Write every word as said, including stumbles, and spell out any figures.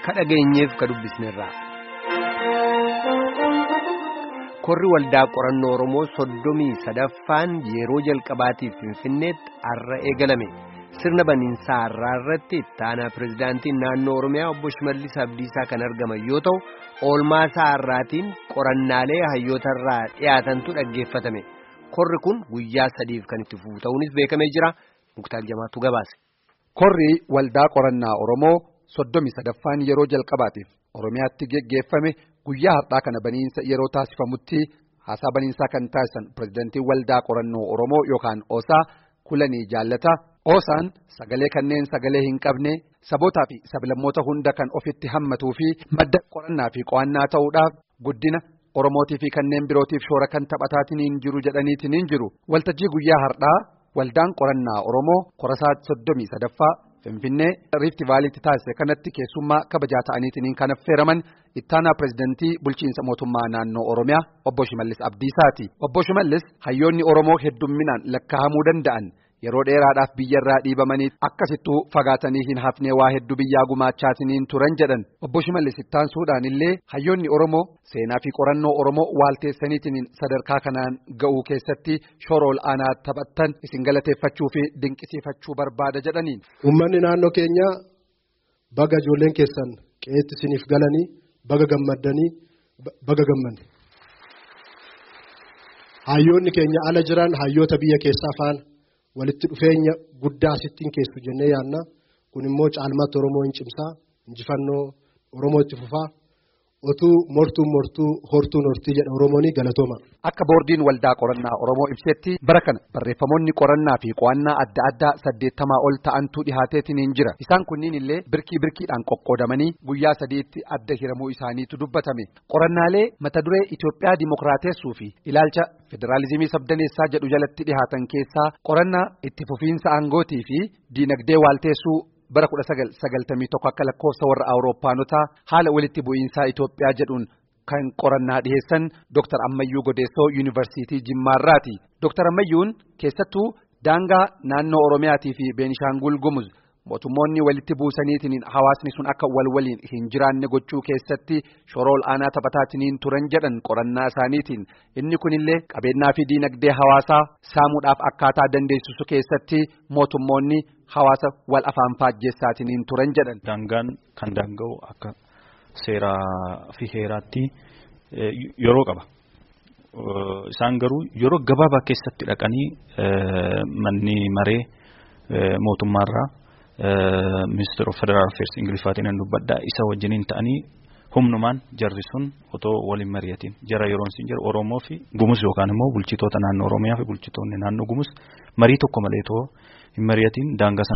kadhageenyeef ka dubbisneerra. Korri waldaa qorannoo Oromoo soddomii sadaffaan yeroo jalqabaatiif Finfinneetti har'a eegalame. Sirna baniinsaa har'aa irratti ittaanaa pirezidaantiin naannoo Oromiyaa obbo Shimallis Abdiisaa kan argaman yoo ta'u, oolmaasaa har'aatiin qorannaalee hayyootarraa dhiyaatantu dhaggeeffatame. Korri kun guyyaa sadiif kan itti fufu ta'uunis beekamee jira. Muktaar Jamaatu gabaase. Korri waldaa qorannaa Oromoo soddomii sadaffaan yeroo jalqabaatiif Oromiyaatti geggeeffame guyyaa har'aa kana baniinsa yeroo taasifamutti haasaa baniinsaa kan taasisan pirezidaantii waldaa qorannoo Oromoo yookaan Osaa Kulanii Jaallata. Osaan sagalee kanneen sagalee hin qabne sabootaa fi sablammoota hunda kan ofitti hammatuu fi madda qorannaa fi qo'annaa ta'uudhaaf guddina Oromootii fi kanneen birootiif shoora kan taphataatiin hin jiru jedhaniitiin hin jiru. Waltajjii guyyaa har'aa waldaan qorannaa Oromoo korasaa soddomii sadaffaa Finfinnee Riifti Vaaliitti taasise kanatti keessummaa kabajaa ta'aniitiin kan affeeraman ittaanaa pirezidaantii bulchiinsa mootummaa naannoo Oromiyaa obbo Shimallis Abdiisaati. Obbo Shimallis hayyoonni Oromoo heddumminaan lakkaa'amuu danda'an yeroo dheeraadhaaf biyyarraa dhiibamanii akkasittuu fagaatanii hin hafnee waa hedduu biyyaa gumaachaatiin turan jedhan. Obbo Shimallis ittaansuudhaan illee hayyoonni Oromoo seenaa fi qorannoo Oromoo waalteessaniitiin sadarkaa kanaan ga'uu keessatti shoora ol'aanaa taphattan isin galateeffachuu fi dinqisiifachuu barbaada jedhaniin. Uummanni naannoo keenyaa baga ijoolleen keessan qe'eetti isiniif galanii baga gammaddanii baga gammanne. Hayyoonni keenya ala jiran hayyoota biyya keessaa faana walitti dhufeenya guddaa asittiin keessu jennee yaadna. Kun immoo caalmaatti Oromoo hin cimsaa, injifannoo Oromoo itti fufaa. Otuu mortuun mortuu hortuun hortii jedha Oromoon galatooma. Akka boordiin waldaa qorannaa Oromoo ibsetti bara kana barreeffamoonni qorannaa fi qo'annaa adda addaa saddeettamaa ol ta'antu dhihaateetiin hin jira. Isaan kunniin illee birkii birkiidhaan qoqqoodamanii guyyaa sadiitti adda hiramuu isaaniitu dubbatame. Qorannaalee mata duree Itoophiyaa dimokiraateessuu fi ilaalcha federaalizimii sabdaneessaa jedhu jalatti dhihaatan keessaa qorannaa itti fufiinsa aangootii fi diinagdee waalteessuu bara kudha sagal sagaltamii tokko akka lakkoofsa warra Awurooppaanotaa haala walitti bu'iinsaa Itoophiyaa jedhuun kan qorannaa dhiheessan Dooktar Ammayyuu Godeessoo Yuunivarsiitii Jimmaarraati. Dooktar Ammayyuun keessattuu daangaa naannoo Oromiyaatii fi Beenishaangul Gumuz mootummoonni walitti buusaniitiin hawaasni sun akka wal waliin hin jiraanne gochuu keessatti shoora ol'aanaa taphataatiin turan jedhan qorannaa isaaniitiin. Inni kunillee qabeenyaa fi diinagdee hawaasaa saamuudhaaf akkaataa dandeessisu keessatti mootummoonni hawaasa wal afaan faajjeessaatiin turan jedhan. Daangaan kan daanga'u akka seeraa fi heeraatti yeroo qaba. Isaan garuu yeroo gabaabaa keessatti dhaqanii manni maree mootummaarraa Minister of Federal Affairs Ingiliffaatiin dubbadhaa isa wajjiniin ta'anii humnumaan jarri sun otoo waliin mari'atiin jara yeroon siin jiru Oromoo fi Gumuz yookaan immoo bulchitoota naannoo Oromiyaa fi bulchitoonni naannoo Gumuz marii tokko malee too hin mari'atiin daangaa